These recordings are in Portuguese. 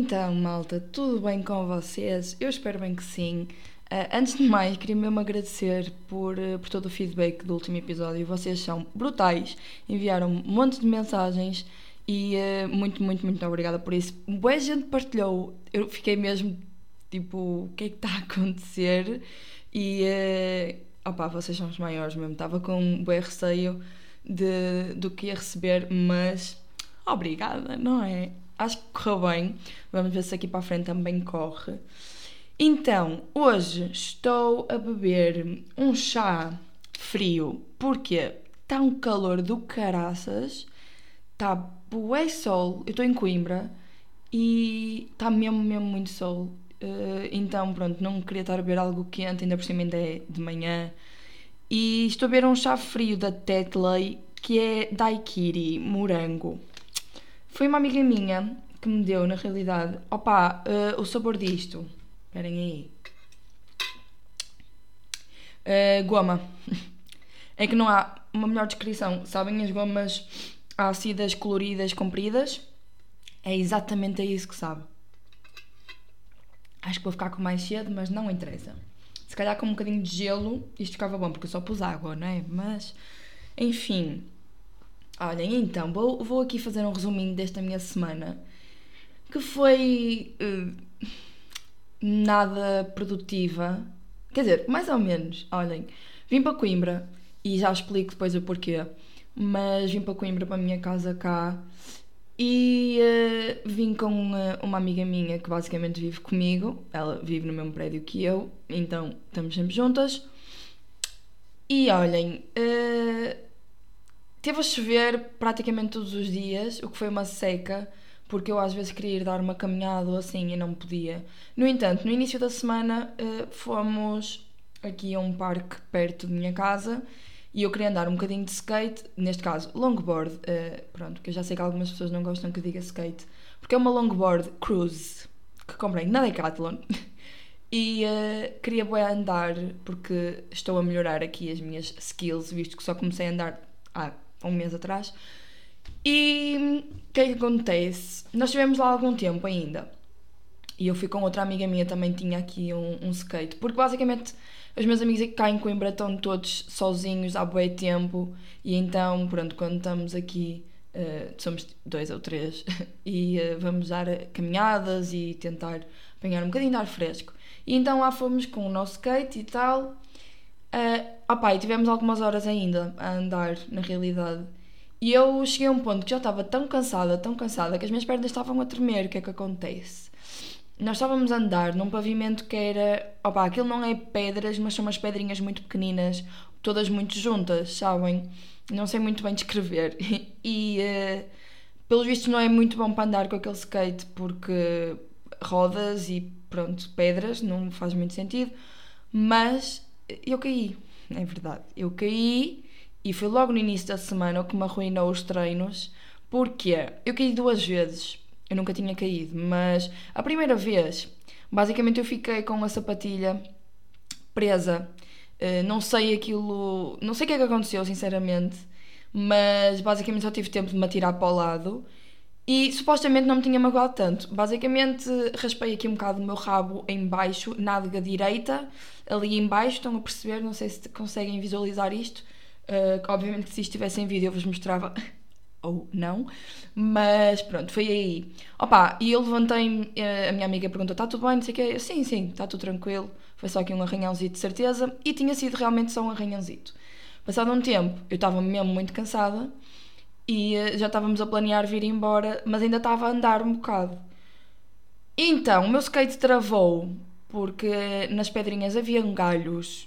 Então, malta, tudo bem com vocês? Eu espero bem que sim. Antes de mais, queria mesmo agradecer por todo o feedback do último episódio. Vocês são brutais, enviaram um monte de mensagens e muito, muito, muito obrigada por isso. Boa gente partilhou, eu fiquei mesmo tipo, o que é que está a acontecer? E opá, vocês são os maiores mesmo. Estava com um bom receio do que ia receber, mas obrigada, não é? Acho que correu bem. Vamos ver se aqui para a frente também corre. Então, hoje estou a beber um chá frio. Porquê? Está um calor do caraças. Está bué sol. Eu estou em Coimbra e está mesmo, mesmo muito sol. Então, pronto, não queria estar a beber algo quente, ainda por cima ainda é de manhã. E estou a beber um chá frio da Tetley, que é daiquiri, morango. Foi uma amiga minha que me deu, na realidade. Opa, o sabor disto. Esperem aí. Goma. É que não há uma melhor descrição. Sabem as gomas ácidas, coloridas, compridas? É exatamente isso que sabe. Acho que vou ficar com mais cedo, mas não interessa. Se calhar com um bocadinho de gelo isto ficava bom, porque eu só pus água, não é? Mas, enfim. Olhem, então, vou aqui fazer um resuminho desta minha semana, que foi nada produtiva. Quer dizer, mais ou menos. Olhem, vim para Coimbra, e já explico depois o porquê, mas vim para Coimbra, para a minha casa cá, e vim com uma amiga minha que basicamente vive comigo. Ela vive no mesmo prédio que eu, então estamos sempre juntas. E olhem, teve a chover praticamente todos os dias, o que foi uma seca, porque eu às vezes queria ir dar uma caminhada ou assim e não podia. No entanto, no início da semana fomos aqui a um parque perto de minha casa e eu queria andar um bocadinho de skate, neste caso longboard, pronto, que eu já sei que algumas pessoas não gostam que eu diga skate, porque é uma longboard cruise que comprei na Decathlon. E queria bué andar porque estou a melhorar aqui as minhas skills, visto que só comecei a andar há um mês atrás. E o que é que acontece? Nós estivemos lá há algum tempo ainda. E eu fui com outra amiga minha, também tinha aqui um skate. Porque basicamente os meus amigos aqui cá em Coimbra estão todos sozinhos há bué tempo. E então, pronto, quando estamos aqui, somos 2 ou 3 e vamos dar caminhadas e tentar apanhar um bocadinho de ar fresco. E então lá fomos com o nosso skate e tal. E tivemos algumas horas ainda a andar, na realidade. E eu cheguei a um ponto que já estava tão cansada, que as minhas pernas estavam a tremer. O que é que acontece? Nós estávamos a andar num pavimento que era... aquilo não é pedras, mas são umas pedrinhas muito pequeninas, todas muito juntas, sabem? Não sei muito bem descrever. E, pelos vistos, não é muito bom para andar com aquele skate, porque rodas e, pronto, pedras, não faz muito sentido. Mas eu caí, é verdade. Eu caí e foi logo no início da semana o que me arruinou os treinos. Porque eu caí 2 vezes. Eu nunca tinha caído, mas a primeira vez, basicamente eu fiquei com a sapatilha presa. Não sei aquilo... Não sei o que é que aconteceu, sinceramente. Mas basicamente só tive tempo de me atirar para o lado. E supostamente não me tinha magoado tanto. Basicamente raspei aqui um bocado o meu rabo em baixo, nádega direita, ali em baixo, estão a perceber? Não sei se conseguem visualizar isto. Obviamente que se isto estivesse em vídeo eu vos mostrava, ou não, mas pronto, foi aí. E eu levantei-me, a minha amiga perguntou, está tudo bem, não sei o quê? Sim, está tudo tranquilo, foi só aqui um arranhãozito de certeza, e tinha sido realmente só um arranhãozito. Passado um tempo, eu estava mesmo muito cansada, e já estávamos a planear vir embora, mas ainda estava a andar um bocado. Então, o meu skate travou, porque nas pedrinhas havia galhos,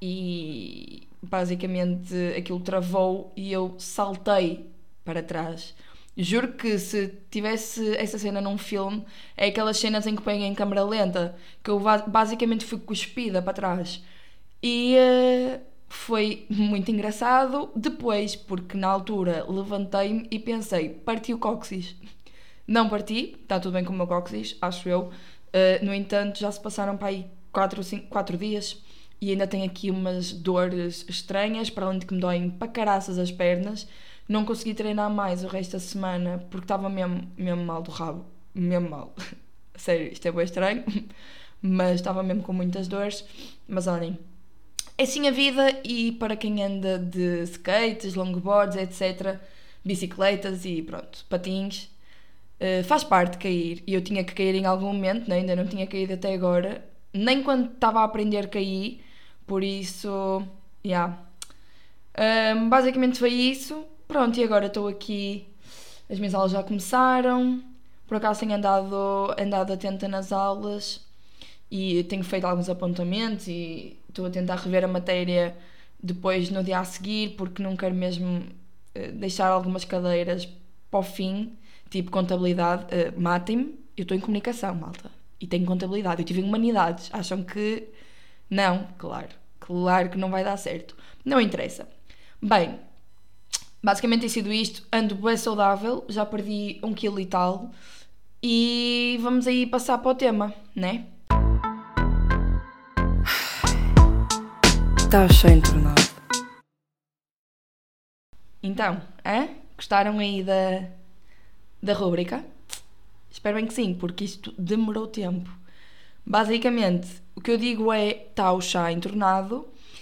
e basicamente aquilo travou e eu saltei para trás. Juro que se tivesse essa cena num filme, é aquelas cenas em que põem em câmera lenta, que eu basicamente fui cuspida para trás. E foi muito engraçado depois, porque na altura levantei-me e pensei, parti o cóccix. Não parti, está tudo bem com o meu cóccix, acho eu. No entanto, já se passaram para aí 4 dias e ainda tenho aqui umas dores estranhas, para além de que me doem para caraças as pernas. Não consegui treinar mais o resto da semana porque estava mesmo mal do rabo. Mesmo mal. Sério, isto é bem estranho, mas estava mesmo com muitas dores. Mas olhem, é assim a vida, e para quem anda de skates, longboards, etc., bicicletas e pronto, patins, faz parte cair. E eu tinha que cair em algum momento, né? Ainda não tinha caído até agora, nem quando estava a aprender caí, por isso, yeah. Basicamente foi isso. Pronto, e agora estou aqui, as minhas aulas já começaram, por acaso tenho andado atenta nas aulas e tenho feito alguns apontamentos e estou a tentar rever a matéria depois no dia a seguir, porque não quero mesmo deixar algumas cadeiras para o fim, tipo contabilidade. Matem-me, eu estou em comunicação, malta, e tenho contabilidade. Eu tive em humanidades, acham que não? Claro que não vai dar certo. Não interessa. Bem, basicamente tem sido isto. Ando bem saudável, já perdi 1 quilo e tal, e vamos aí passar para o tema, né? Estás sem entornado. Então, gostaram aí da rúbrica? Espero bem que sim, porque isto demorou tempo. Basicamente, o que eu digo é: está o chá entornado,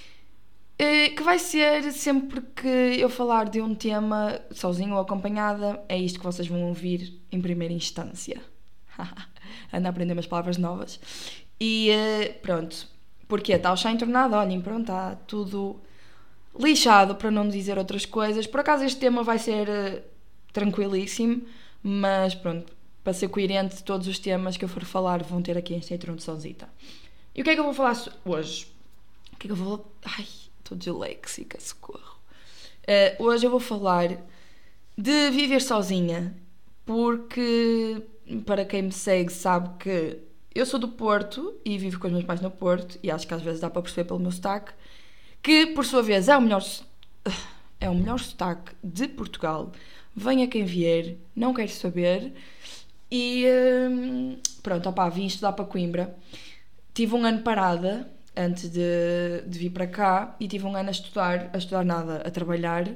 que vai ser sempre que eu falar de um tema, sozinho ou acompanhada, é isto que vocês vão ouvir em primeira instância. Ando a aprender umas palavras novas. E pronto. Porquê? Está o chá entornado? Olhem, pronto, está tudo lixado, para não dizer outras coisas. Por acaso este tema vai ser tranquilíssimo, mas pronto, para ser coerente, todos os temas que eu for falar vão ter aqui esta introduçãozita. E o que é que eu vou falar hoje? O que é que eu vou... Ai, estou disléxica, socorro. Hoje eu vou falar de viver sozinha, porque para quem me segue sabe que eu sou do Porto e vivo com os meus pais no Porto, e acho que às vezes dá para perceber pelo meu sotaque, que por sua vez é o melhor sotaque de Portugal. Venha quem vier, não quero saber. E pronto, vim estudar para Coimbra. Tive um ano parada antes de vir para cá, e tive um ano a estudar nada, a trabalhar.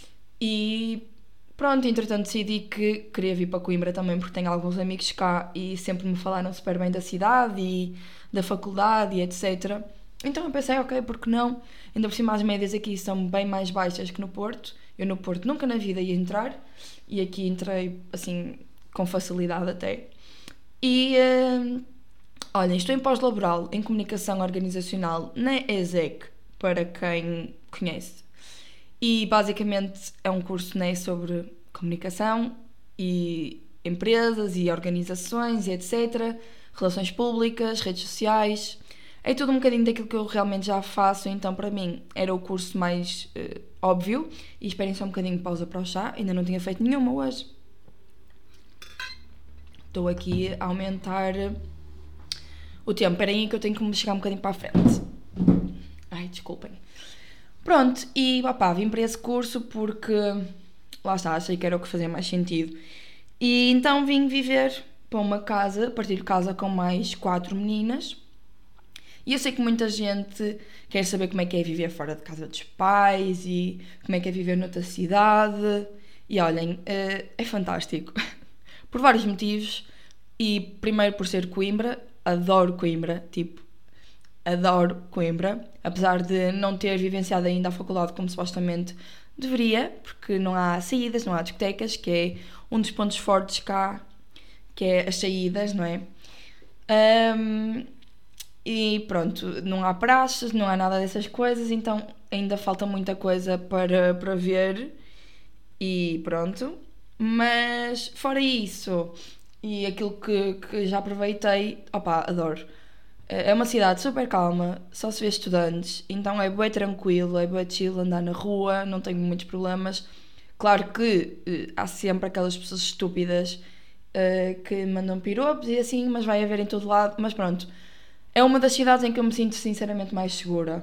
E pronto, entretanto decidi que queria vir para Coimbra também, porque tenho alguns amigos cá e sempre me falaram super bem da cidade e da faculdade e etc. Então eu pensei, ok, porque não? Ainda por cima as médias aqui são bem mais baixas que no Porto. Eu no Porto nunca na vida ia entrar, e aqui entrei assim com facilidade até. E olhem, estou em pós-laboral em comunicação organizacional na ESEC, para quem conhece. E basicamente é um curso, né, sobre comunicação e empresas e organizações e etc. Relações públicas, redes sociais. É tudo um bocadinho daquilo que eu realmente já faço, então para mim era o curso mais óbvio. E esperem só um bocadinho de pausa para o chá, ainda não tinha feito nenhuma hoje. Estou aqui a aumentar o tempo. Esperem aí que eu tenho que me chegar um bocadinho para a frente. Ai, desculpem. Pronto, e vim para esse curso porque, lá está, achei que era o que fazia mais sentido. E então vim viver para uma casa, partilho casa com mais 4 meninas. E eu sei que muita gente quer saber como é que é viver fora de casa dos pais e como é que é viver noutra cidade. E olhem, é fantástico. Por vários motivos. E primeiro por ser Coimbra, adoro Coimbra, adoro Coimbra, apesar de não ter vivenciado ainda a faculdade como supostamente deveria, porque não há saídas, não há discotecas, que é um dos pontos fortes cá, que é as saídas, não é? E pronto, não há praças, não há nada dessas coisas, então ainda falta muita coisa para ver, e pronto. Mas fora isso, e aquilo que já aproveitei, adoro. É uma cidade super calma, só se vê estudantes, então é bem tranquilo, é bem chill andar na rua, não tenho muitos problemas. Claro que há sempre aquelas pessoas estúpidas que mandam piropos e assim, mas vai haver em todo lado. Mas pronto, é uma das cidades em que eu me sinto sinceramente mais segura.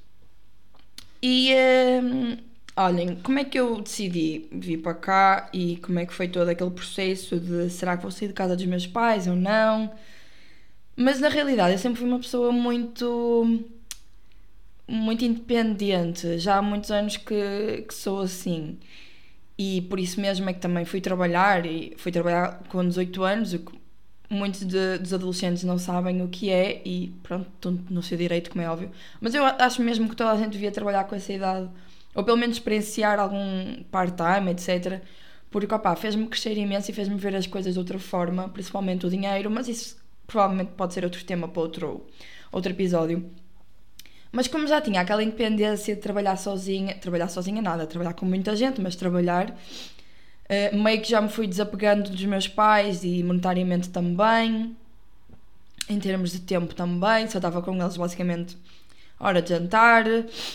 E olhem, como é que eu decidi vir para cá e como é que foi todo aquele processo de será que vou sair de casa dos meus pais ou não? Mas na realidade eu sempre fui uma pessoa muito independente, já há muitos anos que sou assim, e por isso mesmo é que também fui trabalhar com 18 anos, o que muitos dos adolescentes não sabem o que é e pronto, estão no seu direito, como é óbvio. Mas eu acho mesmo que toda a gente devia trabalhar com essa idade, ou pelo menos experienciar algum part-time, etc. Porque, opá, fez-me crescer imenso e fez-me ver as coisas de outra forma, principalmente o dinheiro, mas isso provavelmente pode ser outro tema para outro episódio. Mas como já tinha aquela independência de trabalhar sozinha nada, trabalhar com muita gente, mas trabalhar, meio que já me fui desapegando dos meus pais e monetariamente também, em termos de tempo também, só estava com eles basicamente à hora de jantar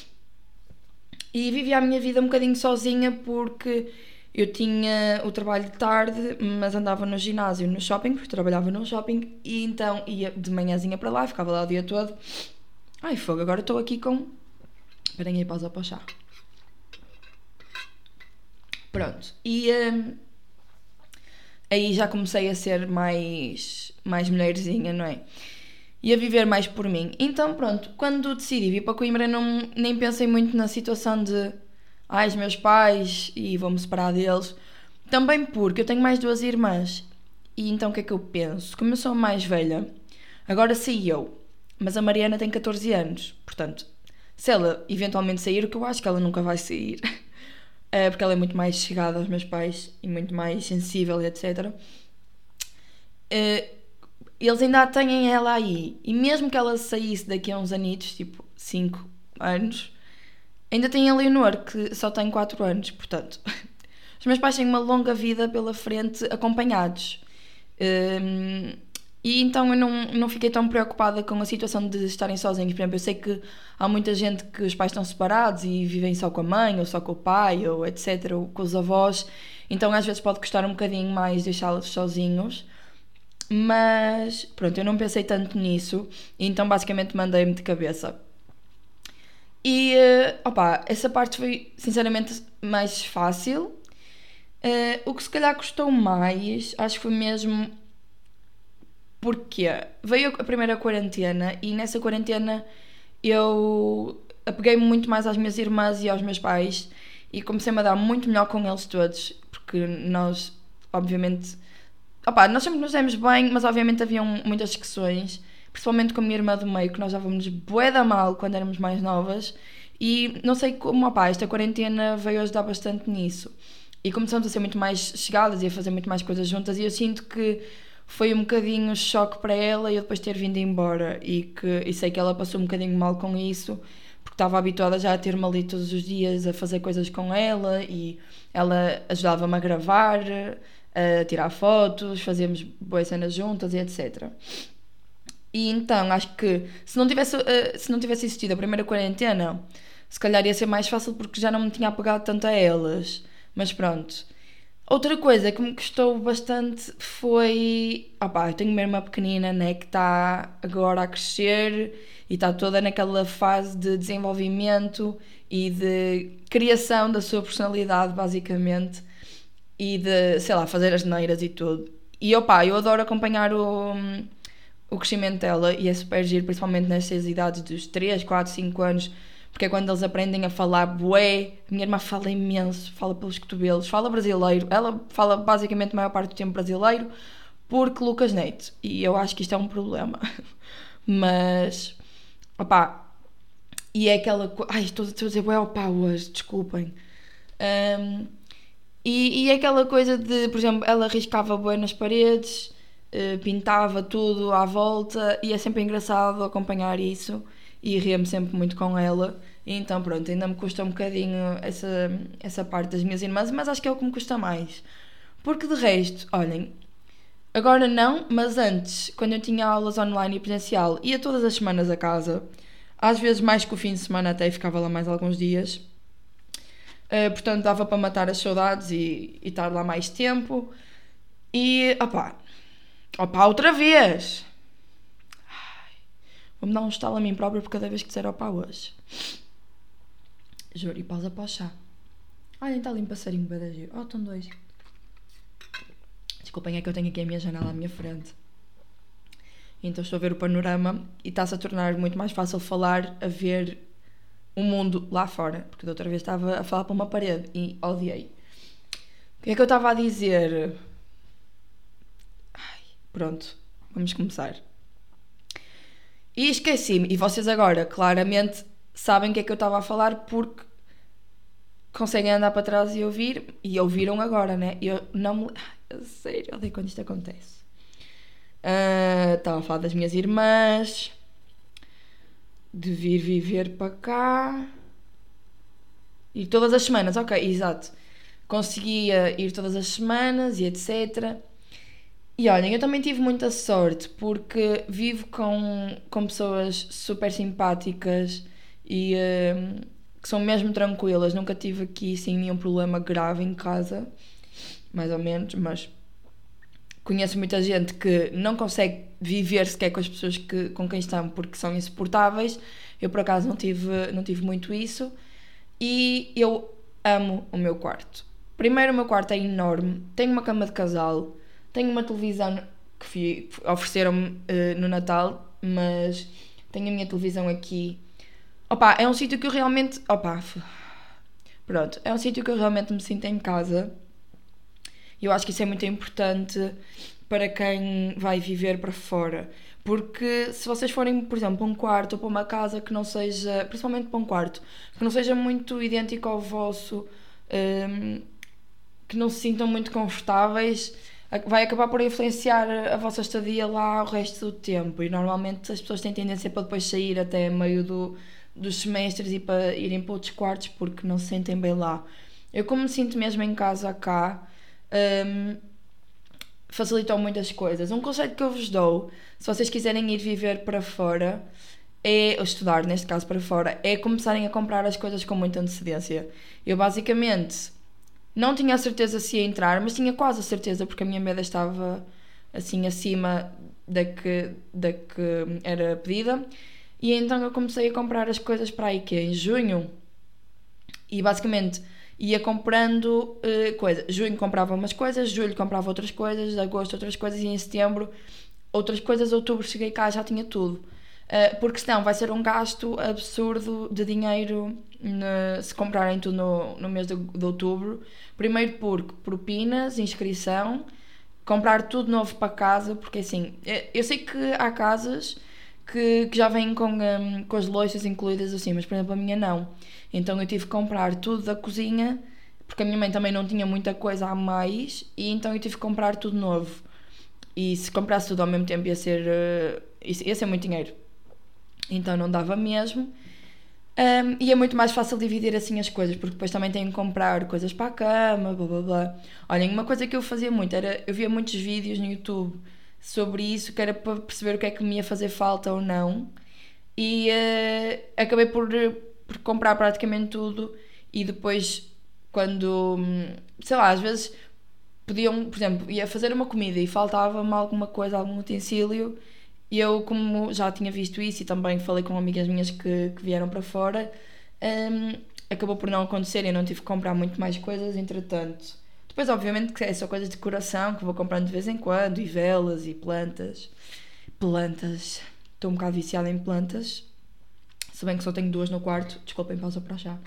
e vivia a minha vida um bocadinho sozinha porque eu tinha o trabalho de tarde, mas andava no ginásio, no shopping, porque trabalhava num shopping e então ia de manhãzinha para lá, ficava lá o dia todo. Ai, fogo, agora estou aqui com... Esperem aí, pausa para o chá. Pronto, e aí já comecei a ser mais mulherzinha, não é? E a viver mais por mim. Então, pronto, quando decidi vir para Coimbra, nem pensei muito na situação de os meus pais e vou-me separar deles. Também porque eu tenho mais duas irmãs. E então o que é que eu penso? Como eu sou a mais velha, agora saí eu, mas a Mariana tem 14 anos. Portanto, se ela eventualmente sair, o que eu acho que ela nunca vai sair, porque ela é muito mais chegada aos meus pais e muito mais sensível, etc. Eles ainda têm ela aí. E mesmo que ela saísse daqui a uns anitos, tipo 5 anos, ainda tem a Leonor, que só tem 4 anos. Portanto, os meus pais têm uma longa vida pela frente acompanhados. E então eu não fiquei tão preocupada com a situação de estarem sozinhos. Por exemplo, eu sei que há muita gente que os pais estão separados e vivem só com a mãe, ou só com o pai, ou etc., ou com os avós. Então às vezes pode custar um bocadinho mais deixá-los sozinhos. Mas pronto, eu não pensei tanto nisso. Então basicamente mandei-me de cabeça. E essa parte foi sinceramente mais fácil. O que se calhar custou mais, acho que foi mesmo porque veio a primeira quarentena e nessa quarentena eu apeguei-me muito mais às minhas irmãs e aos meus pais e comecei-me a dar muito melhor com eles todos, porque nós, obviamente, nós sempre nos demos bem, mas obviamente haviam muitas discussões, principalmente com a minha irmã do meio, que nós dávamos bué da mal quando éramos mais novas e não sei como, esta quarentena veio ajudar bastante nisso. E começamos a ser muito mais chegadas e a fazer muito mais coisas juntas e eu sinto que foi um bocadinho choque para ela e eu depois ter vindo embora e sei que ela passou um bocadinho mal com isso porque estava habituada já a ter-me ali todos os dias a fazer coisas com ela e ela ajudava-me a gravar, a tirar fotos, fazíamos boas cenas juntas e etc. E então acho que se não tivesse existido a primeira quarentena, se calhar ia ser mais fácil porque já não me tinha apegado tanto a elas. Mas pronto. Outra coisa que me custou bastante foi... eu tenho uma irmã pequenina, né, que está agora a crescer e está toda naquela fase de desenvolvimento e de criação da sua personalidade, basicamente. E de, sei lá, fazer as neiras e tudo. E eu adoro acompanhar o crescimento dela e é super giro, principalmente nestas idades dos 3, 4, 5 anos, porque é quando eles aprendem a falar bué. A minha irmã fala imenso, fala pelos cotovelos, fala brasileiro. Ela fala basicamente a maior parte do tempo brasileiro porque Lucas Neto. E eu acho que isto é um problema. Mas, e é aquela coisa... estou a dizer bué hoje, desculpem. E é aquela coisa de, por exemplo, ela riscava bué nas paredes, pintava tudo à volta e é sempre engraçado acompanhar isso. E ria-me sempre muito com ela. E então pronto, ainda me custa um bocadinho essa parte das minhas irmãs, mas acho que é o que me custa mais. Porque de resto, olhem, agora não, mas antes, quando eu tinha aulas online e presencial, ia todas as semanas a casa, às vezes mais que o fim de semana até ficava lá mais alguns dias. Portanto dava para matar as saudades e estar lá mais tempo. E outra vez! Vou-me dar um estalo a mim própria por cada vez que disser hoje. Juro, e pausa para o chá. Olha, está ali um passarinho bem da giro. Estão dois. Desculpem, é que eu tenho aqui a minha janela à minha frente. Então estou a ver o panorama e está-se a tornar muito mais fácil falar, a ver o mundo lá fora. Porque da outra vez estava a falar para uma parede e odiei. O que é que eu estava a dizer? Pronto. vamos começar. E esqueci-me, e vocês agora claramente sabem o que é que eu estava a falar porque conseguem andar para trás e ouvir, e ouviram agora, né? Eu não me... Sério, odeio quando isto acontece. Estava a falar das minhas irmãs, de vir viver para cá, ir todas as semanas, ok, exato. Conseguia ir todas as semanas e etc. E olhem, eu também tive muita sorte porque vivo com pessoas super simpáticas e que são mesmo tranquilas. Nunca tive aqui assim nenhum problema grave em casa, mais ou menos, mas conheço muita gente que não consegue viver sequer com as pessoas com quem estão porque são insuportáveis. Eu por acaso não tive muito isso e eu amo o meu quarto. Primeiro, o meu quarto é enorme, tenho uma cama de casal, tenho uma televisão que ofereceram-me no Natal, mas tenho a minha televisão aqui. Opa, é um sítio que eu realmente... Pronto, é um sítio que eu realmente me sinto em casa. E eu acho que isso é muito importante para quem vai viver para fora. Porque se vocês forem, por exemplo, para um quarto ou para uma casa que não seja... Principalmente para um quarto, que não seja muito idêntico ao vosso... que não se sintam muito confortáveis, vai acabar por influenciar a vossa estadia lá o resto do tempo. E normalmente as pessoas têm tendência para depois sair até meio dos semestres e para irem para outros quartos porque não se sentem bem lá. Eu, como me sinto mesmo em casa cá, facilitam muitas coisas. Um conselho que eu vos dou, se vocês quiserem ir viver para fora, ou estudar, neste caso para fora, é começarem a comprar as coisas com muita antecedência. Eu basicamente não tinha a certeza se ia entrar, mas tinha quase a certeza porque a minha média estava assim acima da que era pedida. E então eu comecei a comprar as coisas para a IKEA em junho e basicamente ia comprando coisas. Junho comprava umas coisas, julho comprava outras coisas, agosto outras coisas e em setembro outras coisas. Outubro cheguei cá e já tinha tudo. Porque senão vai ser um gasto absurdo de dinheiro se comprarem tudo no mês de outubro. Primeiro porque propinas, inscrição, comprar tudo novo para casa, porque assim, eu sei que há casas que já vêm com as louças incluídas assim, mas por exemplo a minha não. Então eu tive que comprar tudo da cozinha, porque a minha mãe também não tinha muita coisa a mais, e então eu tive que comprar tudo novo. E se comprasse tudo ao mesmo tempo ia ser muito dinheiro. Então não dava mesmo. E é muito mais fácil dividir assim as coisas, porque depois também tenho que comprar coisas para a cama, blá blá blá. Olhem, uma coisa que eu fazia muito era, eu via muitos vídeos no YouTube sobre isso, que era para perceber o que é que me ia fazer falta ou não. E acabei por comprar praticamente tudo e depois quando, sei lá, às vezes podiam, por exemplo, ia fazer uma comida e faltava-me alguma coisa, algum utensílio. E eu, como já tinha visto isso e também falei com amigas minhas que vieram para fora, acabou por não acontecer e eu não tive que comprar muito mais coisas, entretanto. Depois, obviamente, que é só coisas de decoração que vou comprando de vez em quando, e velas e plantas. Plantas. Estou um bocado viciada em plantas. Se bem que só tenho 2 no quarto. Desculpem, pausa para achar.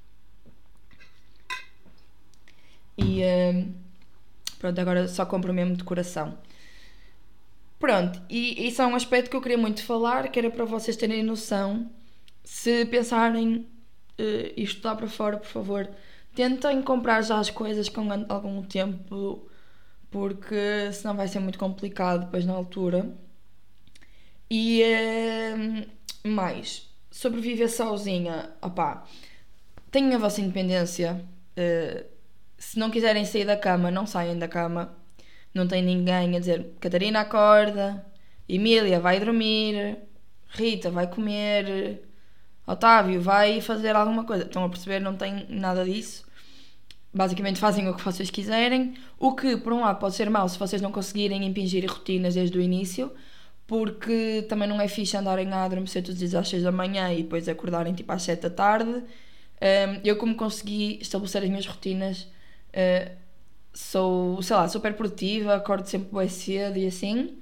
E pronto, agora só compro mesmo decoração. Pronto, e isso é um aspecto que eu queria muito falar, que era para vocês terem noção. Se pensarem em estudar para fora, por favor, tentem comprar já as coisas com algum tempo, porque senão vai ser muito complicado depois na altura. E mais, sobreviver sozinha, opá, tenham a vossa independência. Se não quiserem sair da cama, não saiam da cama. Não tem ninguém a dizer Catarina acorda, Emília vai dormir, Rita vai comer, Otávio vai fazer alguma coisa. Estão a perceber? Não tem nada disso. Basicamente fazem o que vocês quiserem, o que por um lado pode ser mau se vocês não conseguirem impingir rotinas desde o início, porque também não é fixe andarem a adormecer todos os dias às 6 da manhã e depois acordarem tipo às 7 da tarde. Eu, como consegui estabelecer as minhas rotinas, sou, sei lá, super produtiva, acordo sempre bem cedo e assim.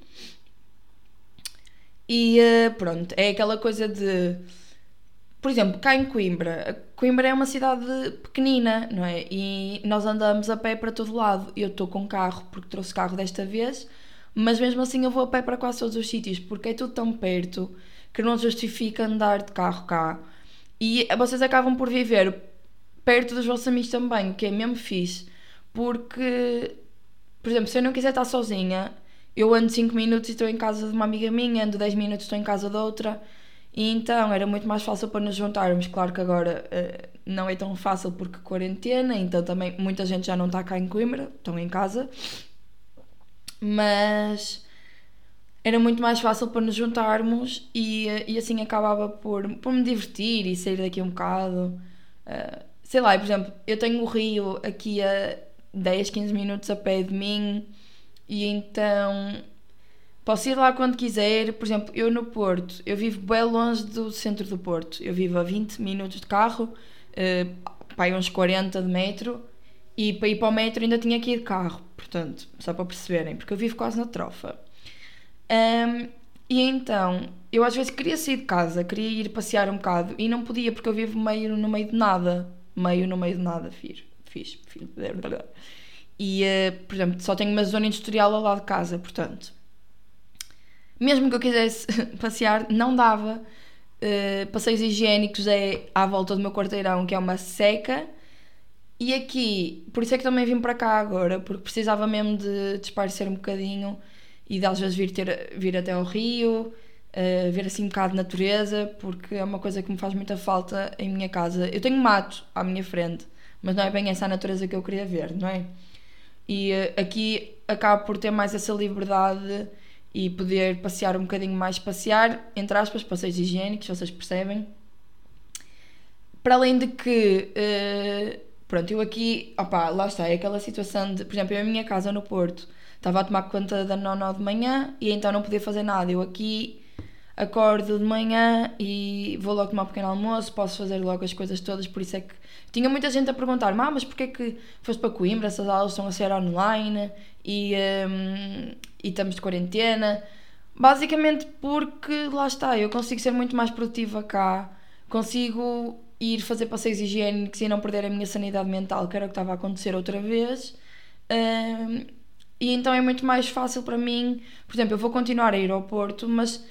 E pronto, é aquela coisa de... Por exemplo, cá em Coimbra. Coimbra é uma cidade pequenina, não é? E nós andamos a pé para todo lado. Eu estou com carro porque trouxe carro desta vez. mas mesmo assim eu vou a pé para quase todos os sítios, porque é tudo tão perto que não justifica andar de carro cá. E vocês acabam por viver perto dos vossos amigos também, o que é mesmo fixe, porque, por exemplo, se eu não quiser estar sozinha, eu ando 5 minutos e estou em casa de uma amiga minha, ando 10 minutos e estou em casa de outra, e então era muito mais fácil para nos juntarmos. Claro que agora não é tão fácil porque quarentena, então também muita gente já não está cá em Coimbra, estão em casa, mas era muito mais fácil para nos juntarmos e assim acabava por me divertir e sair daqui um bocado. Sei lá, por exemplo, eu tenho o Rio aqui a 10, 15 minutos a pé de mim e então posso ir lá quando quiser. Por exemplo, eu no Porto, eu vivo bem longe do centro do Porto. Eu vivo a 20 minutos de carro, para aí uns 40 de metro, e para ir para o metro ainda tinha que ir de carro. Portanto, só para perceberem, porque eu vivo quase na Trofa. E então, eu às vezes queria sair de casa, queria ir passear um bocado e não podia porque eu vivo meio no meio de nada. Meio no meio de nada, fiz. E, por exemplo, só tenho uma zona industrial ao lado de casa, portanto, mesmo que eu quisesse passear, não dava. Passeios higiênicos é à volta do meu quarteirão, que é uma seca. E aqui, por isso é que também vim para cá agora, porque precisava mesmo de espairecer um bocadinho e de às vezes vir até ao Rio, ver assim um bocado de natureza, porque é uma coisa que me faz muita falta em minha casa. Eu tenho mato à minha frente, mas não é bem essa a natureza que eu queria ver, não é? E aqui acabo por ter mais essa liberdade e poder passear um bocadinho mais, passear, entre aspas, passeios higiênicos, vocês percebem? Para além de que, pronto, eu aqui, opá, lá está, é aquela situação de, por exemplo, eu em minha casa no Porto, estava a tomar conta da Nona de manhã e então não podia fazer nada. Eu aqui acordo de manhã e vou logo tomar um pequeno almoço, posso fazer logo as coisas todas, por isso é que tinha muita gente a perguntar, mas porquê que foste para Coimbra, essas aulas estão a ser online e estamos de quarentena? Basicamente porque, lá está, eu consigo ser muito mais produtiva cá, consigo ir fazer passeios higiênicos e não perder a minha sanidade mental, que era o que estava a acontecer outra vez. E então é muito mais fácil para mim. Por exemplo, eu vou continuar a ir ao Porto, mas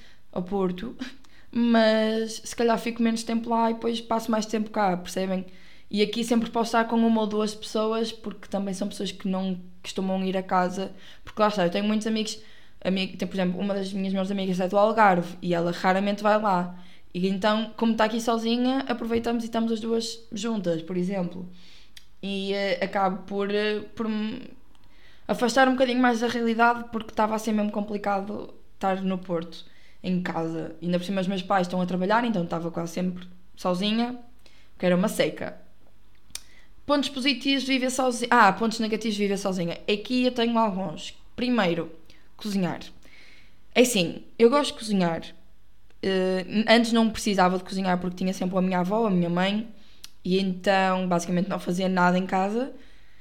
se calhar fico menos tempo lá e depois passo mais tempo cá, percebem? E aqui sempre posso estar com uma ou duas pessoas, porque também são pessoas que não costumam ir a casa, porque lá está, eu tenho muitos amigos, por exemplo, uma das minhas melhores amigas é do Algarve e ela raramente vai lá, e então, como está aqui sozinha, aproveitamos e estamos as duas juntas, por exemplo, e acabo por me afastar um bocadinho mais da realidade, porque estava a ser mesmo complicado estar no Porto, em casa. Ainda por cima os meus pais estão a trabalhar, então estava quase sempre sozinha, que era uma seca. Pontos positivos de viver sozinha. Pontos negativos de viver sozinha. Aqui eu tenho alguns. Primeiro, cozinhar. É assim, eu gosto de cozinhar. Antes não precisava de cozinhar porque tinha sempre a minha avó, a minha mãe, e então basicamente não fazia nada em casa.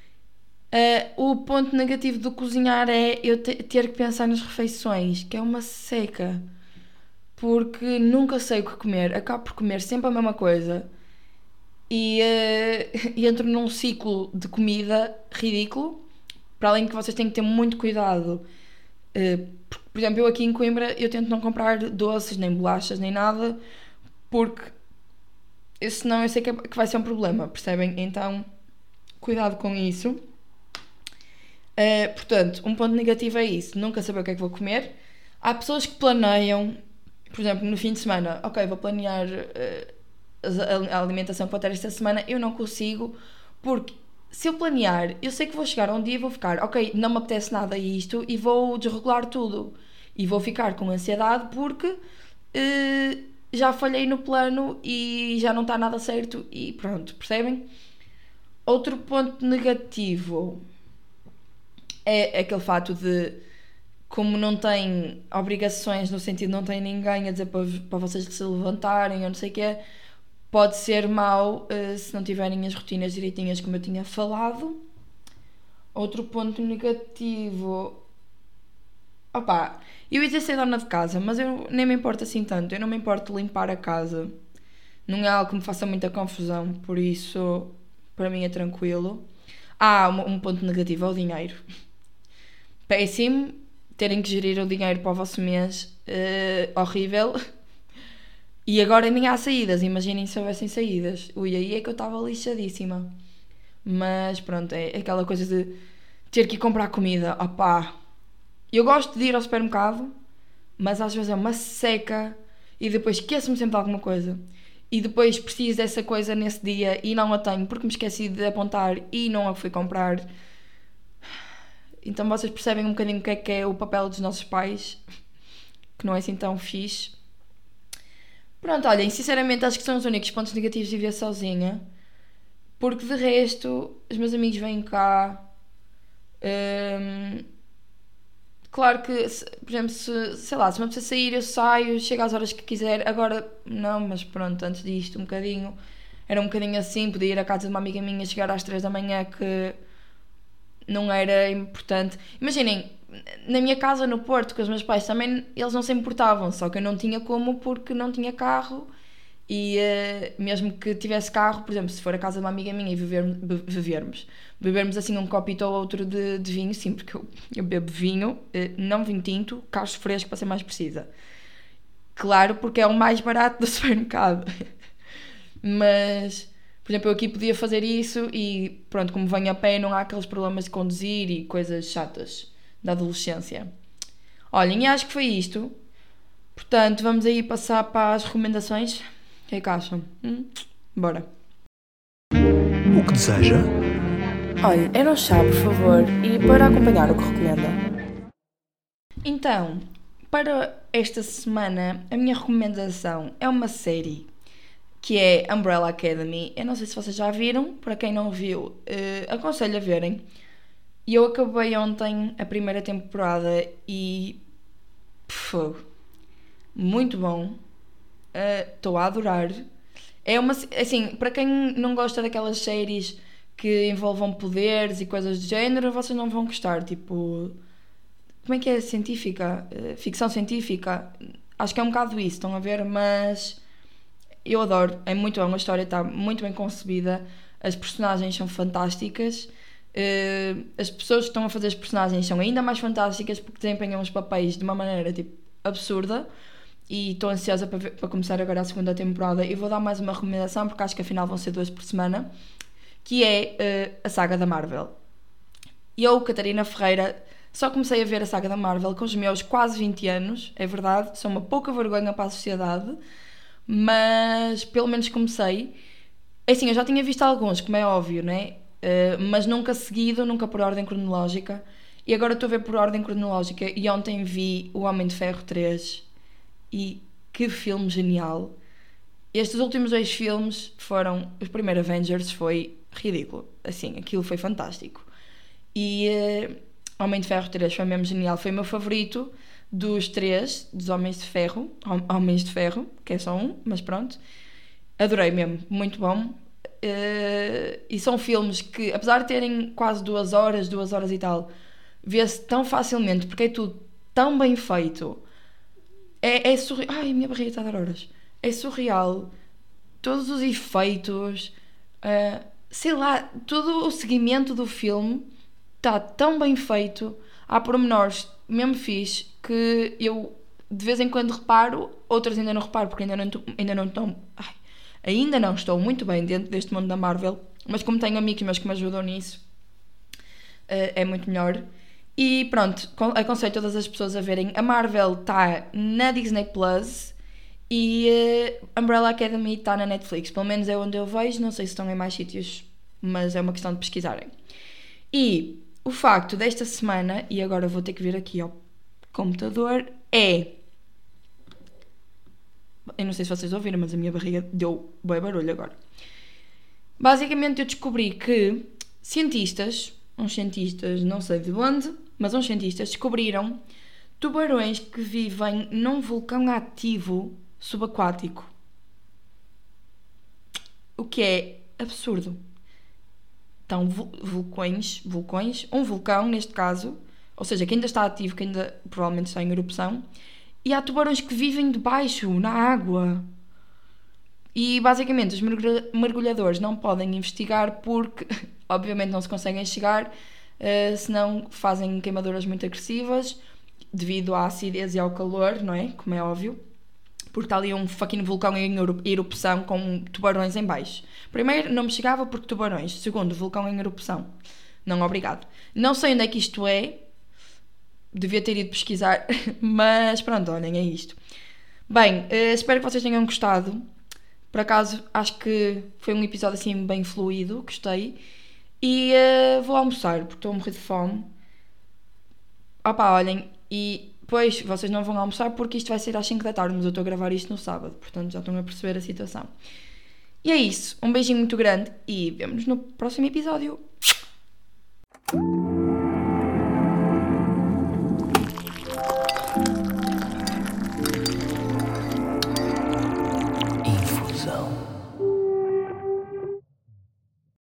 O ponto negativo do cozinhar é eu ter que pensar nas refeições, que é uma seca, porque nunca sei o que comer, acabo por comer sempre a mesma coisa e entro num ciclo de comida ridículo, para além de que vocês têm que ter muito cuidado. Por exemplo, eu aqui em Coimbra eu tento não comprar doces, nem bolachas, nem nada, porque senão eu sei que vai ser um problema, percebem? Então, cuidado com isso. Portanto, um ponto negativo é isso, nunca saber o que é que vou comer. Há pessoas que planeiam, por exemplo, no fim de semana, ok, vou planear a alimentação que vou ter esta semana. Eu não consigo, porque se eu planear, eu sei que vou chegar a um dia e vou ficar, ok, não me apetece nada isto, e vou desregular tudo. E vou ficar com ansiedade porque já falhei no plano e já não está nada certo e pronto, percebem? Outro ponto negativo é aquele fato de, como não tem obrigações, no sentido de não tem ninguém a dizer para vocês se levantarem ou não sei o quê, pode ser mau se não tiverem as rotinas direitinhas, como eu tinha falado. Outro ponto negativo, eu ia dizer ser dona de casa, mas eu nem me importo assim tanto. Eu não me importo de limpar a casa, não é algo que me faça muita confusão, por isso para mim é tranquilo. Um ponto negativo é o dinheiro. Péssimo, terem que gerir o dinheiro para o vosso mês, horrível. E agora nem há saídas, imaginem se houvessem saídas. Ui, aí é que eu estava lixadíssima. Mas pronto, é aquela coisa de ter que ir comprar comida. Opá, eu gosto de ir ao supermercado, mas às vezes é uma seca e depois esqueço-me sempre de alguma coisa. E depois preciso dessa coisa nesse dia e não a tenho porque me esqueci de apontar e não a fui comprar. Então vocês percebem um bocadinho o que é o papel dos nossos pais, que não é assim tão fixe. Pronto, olhem, sinceramente acho que são os únicos pontos negativos de viver sozinha, porque de resto os meus amigos vêm cá. Claro que, por exemplo, sei lá, se me apetece sair, eu saio, chego às horas que quiser. Agora, não, mas pronto, antes disto, um bocadinho. Era um bocadinho assim, podia ir à casa de uma amiga minha, chegar às 3 da manhã, que não era importante. Imaginem, na minha casa no Porto, com os meus pais também, eles não se importavam, só que eu não tinha como porque não tinha carro. E mesmo que tivesse carro, por exemplo, se for a casa de uma amiga minha e bebermos assim um copito ou outro de vinho, sim, porque eu bebo vinho, não vinho tinto, cacho fresco para ser mais precisa. Claro, porque é o mais barato do supermercado. Mas, por exemplo, eu aqui podia fazer isso e pronto, como venho a pé, não há aqueles problemas de conduzir e coisas chatas da adolescência. Olhem, e acho que foi isto. Portanto, vamos aí passar para as recomendações. O que é que acham? Bora. O que deseja? Olha, era um chá, por favor, e para acompanhar o que recomenda. Então, para esta semana, a minha recomendação é uma série que é Umbrella Academy. Eu não sei se vocês já viram, para quem não viu, aconselho a verem. E eu acabei ontem a primeira temporada e... muito bom. Estou a adorar. É uma, assim, para quem não gosta daquelas séries que envolvam poderes e coisas do género, vocês não vão gostar. Tipo, como é que é? Científica? Ficção científica? Acho que é um bocado isso, estão a ver? Mas eu adoro, é muito bom, a história está muito bem concebida, as personagens são fantásticas, as pessoas que estão a fazer as personagens são ainda mais fantásticas porque desempenham os papéis de uma maneira tipo absurda. E estou ansiosa para começar agora a segunda temporada e vou dar mais uma recomendação porque acho que afinal vão ser 2 por semana, que é a saga da Marvel. Eu, Catarina Ferreira, só comecei a ver a saga da Marvel com os meus quase 20 anos, é verdade, sou uma pouca vergonha para a sociedade, mas pelo menos comecei. Assim, eu já tinha visto alguns, como é óbvio, né? Mas nunca seguido, nunca por ordem cronológica, e agora estou a ver por ordem cronológica e ontem vi O Homem de Ferro 3. E que filme genial. Estes últimos 2 filmes foram... O primeiro Avengers foi ridículo. Assim, aquilo foi fantástico. E Homem de Ferro 3 foi mesmo genial. Foi o meu favorito dos 3, dos Homens de Ferro. Homens de Ferro, que é só um, mas pronto. Adorei mesmo, muito bom. E são filmes que, apesar de terem quase 2 horas e tal, vê-se tão facilmente, porque é tudo tão bem feito. É surreal. Ai, a minha barriga está a dar horas. É surreal. Todos os efeitos, sei lá, todo o seguimento do filme está tão bem feito. Há pormenores mesmo fixe que eu de vez em quando reparo, outras ainda não reparo porque ainda não estou muito bem dentro deste mundo da Marvel, mas como tenho amigos meus que me ajudam nisso, é muito melhor. E pronto, aconselho todas as pessoas a verem. A Marvel está na Disney Plus e Umbrella Academy está na Netflix. Pelo menos é onde eu vejo, não sei se estão em mais sítios, mas é uma questão de pesquisarem. E o facto desta semana, e agora vou ter que vir aqui ao computador, é... Eu não sei se vocês ouviram, mas a minha barriga deu bem barulho agora. Basicamente eu descobri que uns cientistas, não sei de onde, mas uns cientistas descobriram tubarões que vivem num vulcão ativo subaquático. O que é absurdo. Então, vulcões, um vulcão neste caso, ou seja, que ainda está ativo, que ainda provavelmente está em erupção, e há tubarões que vivem debaixo, na água. E basicamente os mergulhadores não podem investigar porque obviamente não se conseguem chegar, senão fazem queimaduras muito agressivas devido à acidez e ao calor, não é? Como é óbvio. Porque está ali um fucking vulcão em erupção com tubarões em baixo. Primeiro, não me chegava porque tubarões. Segundo, vulcão em erupção. Não, obrigado. Não sei onde é que isto é. Devia ter ido pesquisar. Mas pronto, olhem, é isto. Bem, espero que vocês tenham gostado. Por acaso, acho que foi um episódio assim bem fluido. Gostei. E vou almoçar, porque estou a morrer de fome. Opá, olhem. E depois vocês não vão almoçar porque isto vai ser às 5 da tarde. Mas eu estou a gravar isto no sábado. Portanto, já estão a perceber a situação. E é isso. Um beijinho muito grande. E vemo-nos no próximo episódio. Infusão.